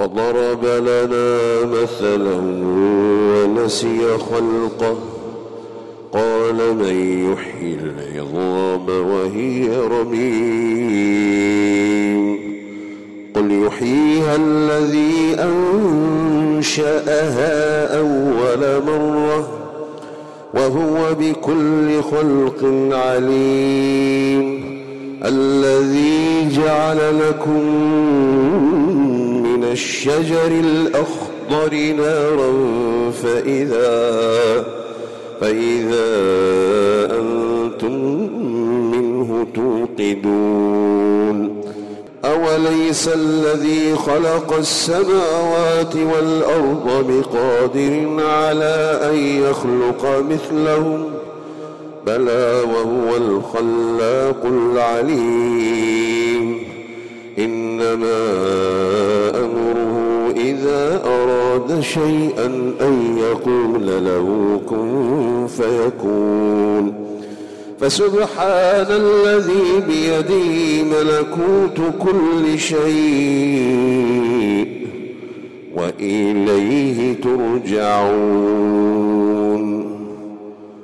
وضرب لنا مثلا ونسي خلقه قال من يحيي العظام وهي رميم قل يحييها الذي أنشأها أول مرة وهو بكل خلق عليم الذي جعل لكم من الشجر الأخضر نارا فإذا أنتم منه توقدون أوليس الذي خلق السماوات والأرض بقادر على أن يخلق مثلهم بلى وهو الخلاق العليم إنما أمره إذا أراد شيئا أن يقول له كن فيكون فسبحان الذي بيده ملكوت كل شيء وإليه ترجعون